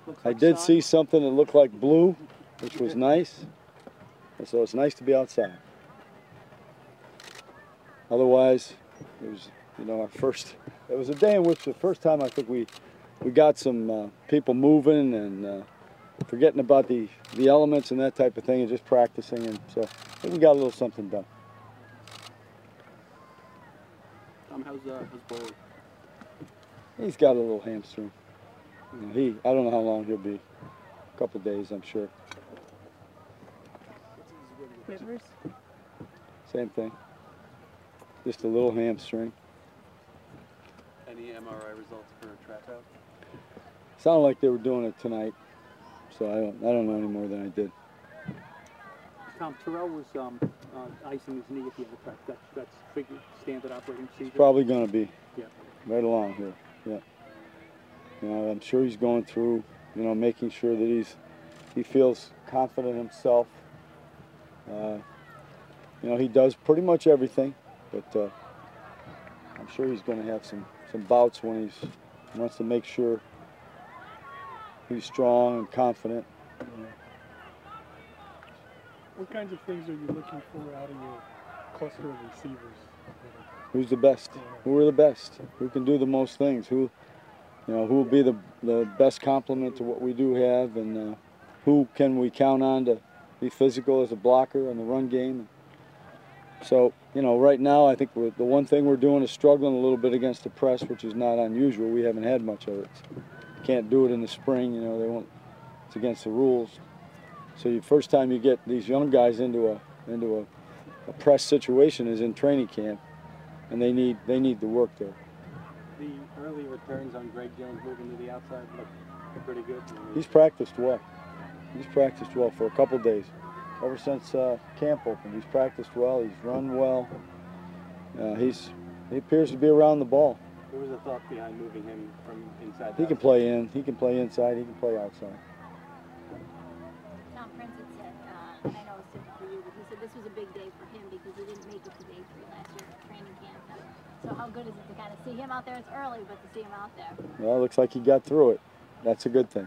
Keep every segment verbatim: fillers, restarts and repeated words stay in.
Looks I like did sun. see something that looked like blue, which was nice. And so it's nice to be outside. Otherwise, it was, you know, our first, it was a day in which the first time I think we, we got some uh, people moving and uh, forgetting about the, the elements and that type of thing and just practicing. And so I think we got a little something done. Tom, how's, uh, how's Bowley? He's got a little hamstring. You know, he, I don't know how long he'll be. A couple days, I'm sure. Rivers? Same thing. Just a little hamstring. Any M R I results for Trato? Sounded like they were doing it tonight, so I don't, I don't know any more than I did. Tom, Terrell was um, uh, icing his knee at the end of practice. That, that's figure, standard operating procedure? Probably going to be. Yeah. Right along here, yeah. You know, I'm sure he's going through, you know, making sure that he's, he feels confident himself. Uh, you know, he does pretty much everything, but uh, I'm sure he's going to have some, some bouts when he's, he wants to make sure he's strong and confident. You know. What kinds of things are you looking for out of your cluster of receivers? Who's the best? Yeah. Who are the best? Who can do the most things? Who, you know, who will be the, the best complement to what we do have, and uh, who can we count on to be physical as a blocker in the run game? So, you know, right now I think we're, the one thing we're doing is struggling a little bit against the press, which is not unusual. We haven't had much of it. Can't do it in the spring, you know, they won't, it's against the rules. So the first time you get these young guys into a into a, a press situation is in training camp, and they need they need the work there. The early returns on Greg Jones moving to the outside look pretty good. He's practiced well. He's practiced well for a couple days. Ever since uh, camp opened, he's practiced well. He's run well. Uh, he's he appears to be around the ball. What was the thought behind moving him from inside? He can play in. He can play inside. He can play outside. Tom Prince had said, uh, and I know it's different for you, but he said this was a big day for him because he didn't make it to day three last year at training camp. So how good is it to kind of see him out there? It's early, but to see him out there. Well, it looks like he got through it. That's a good thing.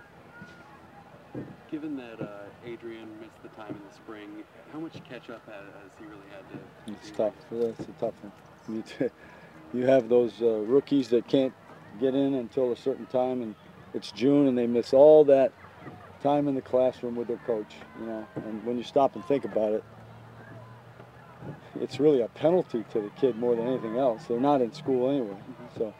Given that uh, Adrian missed the time in the spring, how much catch-up has, has he really had to It's do? tough. It's a tough one. You, t you have those uh, rookies that can't get in until a certain time, and it's June, and they miss all that time in the classroom with their coach. You know, and when you stop and think about it, it's really a penalty to the kid more than anything else. They're not in school anyway, so.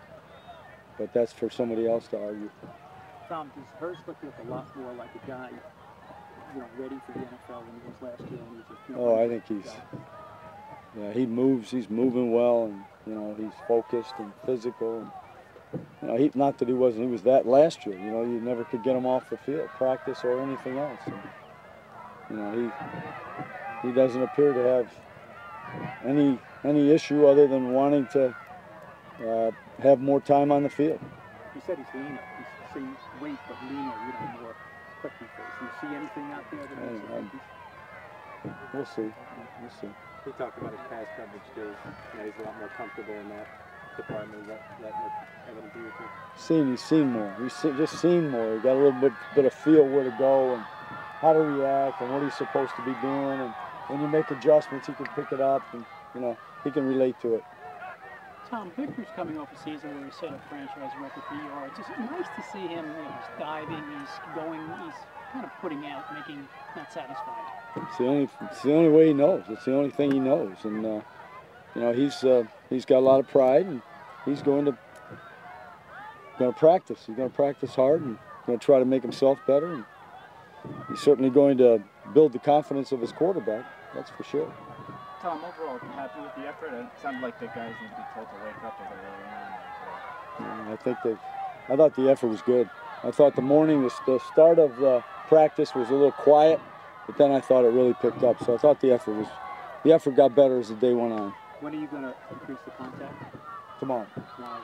But that's for somebody else to argue. Tom, does Hurst look a lot more like a guy, you know, ready for the N F L than he was last year? When he was a Oh, I think he's, yeah, he moves, he's moving well, and, you know, he's focused and physical. And, you know, he, not that he wasn't, he was that last year, you know, you never could get him off the field, practice or anything else. And, you know, he, he doesn't appear to have any, any issue other than wanting to uh, have more time on the field. You said he's leaner. He's same weight but leaner, you know, more quickness. Do you see anything out there that makes you think he's... We'll see. We'll see. He talked about his pass coverage too. You know, he's a lot more comfortable in that department. Is that, that much evident to you too? Seen, he's seen more. He's se just seen more. He got a little bit, bit of feel where to go and how to react and what he's supposed to be doing. And when you make adjustments, he can pick it up and, you know, he can relate to it. Tom, Hicker's coming off a season where he set a franchise record for yards. It's nice to see him, you know, he's diving, he's going, he's kind of putting out, making, not satisfied. It's the only, it's the only way he knows. It's the only thing he knows. And, uh, you know, he's, uh, he's got a lot of pride, and he's going to, going to practice. He's going to practice hard and going to try to make himself better. And he's certainly going to build the confidence of his quarterback, that's for sure. Tom, overall, happy with the effort? It sounded like the guys need to be told to wake up a little early on. Yeah, I think they, I thought the effort was good. I thought the morning, the, the start of the practice was a little quiet, but then I thought it really picked up. So I thought the effort was, the effort got better as the day went on. When are you going to increase the contact? Tomorrow. Tomorrow.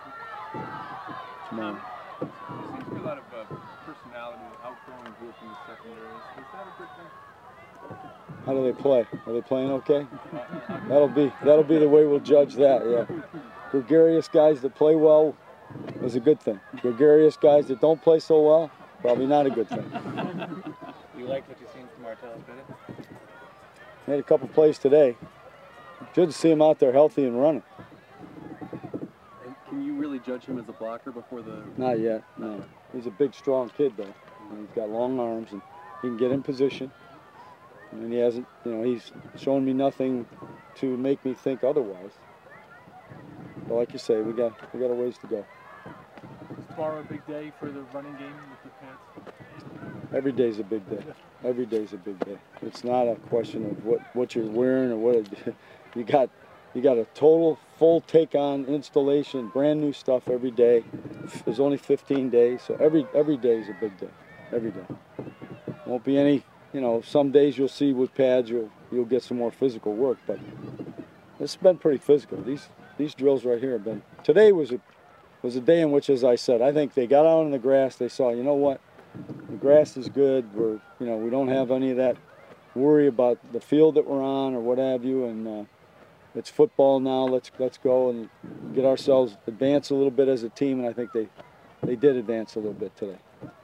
Tomorrow. There seems to be a lot of uh, personality, outgoing group in the secondary. Is that a good thing? How do they play? Are they playing okay? That'll be that'll be the way we'll judge that. Yeah, gregarious guys that play well is a good thing. Gregarious guys that don't play so well, Probably not a good thing. You liked what you've seen from Martellus Bennett? Made a couple plays today. Good to see him out there healthy and running. And can you really judge him as a blocker before the... Not yet, no. He's a big, strong kid, though. And he's got long arms, and he can get in position. And he hasn't, you know, he's shown me nothing to make me think otherwise. But like you say, we got we got a ways to go. Is tomorrow a big day for the running game with the Pats? Every day's a big day. Every day's a big day. It's not a question of what, what you're wearing or what it, you got. You got a total full take-on installation, brand new stuff every day. There's only fifteen days, so every every day is a big day. Every day. Won't be any, you know, some days you'll see with pads you'll you'll get some more physical work, but it's been pretty physical. These these drills right here have been. Today was a was a day in which, as I said, I think they got out on the grass. They saw, you know what, the grass is good. We're, you know, we don't have any of that worry about the field that we're on or what have you, and uh, it's football now. Let's let's go and get ourselves advance a little bit as a team, and I think they they did advance a little bit today.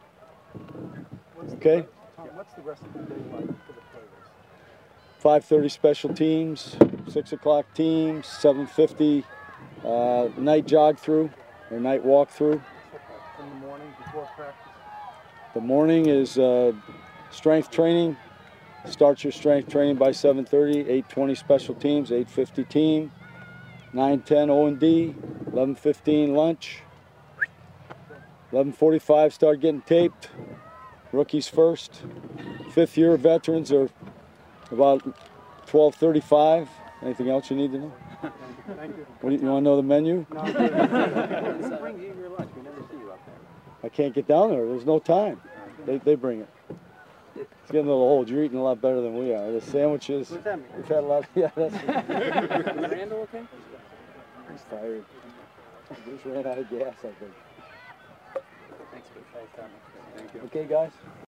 Okay. Tom, what's the rest of the day like for the players? five thirty special teams, six o'clock teams, seven fifty uh, night jog through or night walk through. In the morning before practice? The morning is uh, strength training. Start your strength training by seven thirty, eight twenty special teams, eight fifty team, nine ten O and D, eleven fifteen lunch, eleven forty-five start getting taped, rookies first, fifth year veterans are about twelve thirty-five. Anything else you need to know? Thank you. What do you, you want to know the menu? No, Who brings you your lunch? We never see you up there. I can't get down there. There's no time. They, they bring it. It's getting a little old. You're eating a lot better than we are. The sandwiches. What's that mean? We've had a lot. Yeah, that's. Is Randall okay? He's tired. He just ran out of gas, I think. Thanks for the time. Thank you. Okay, guys.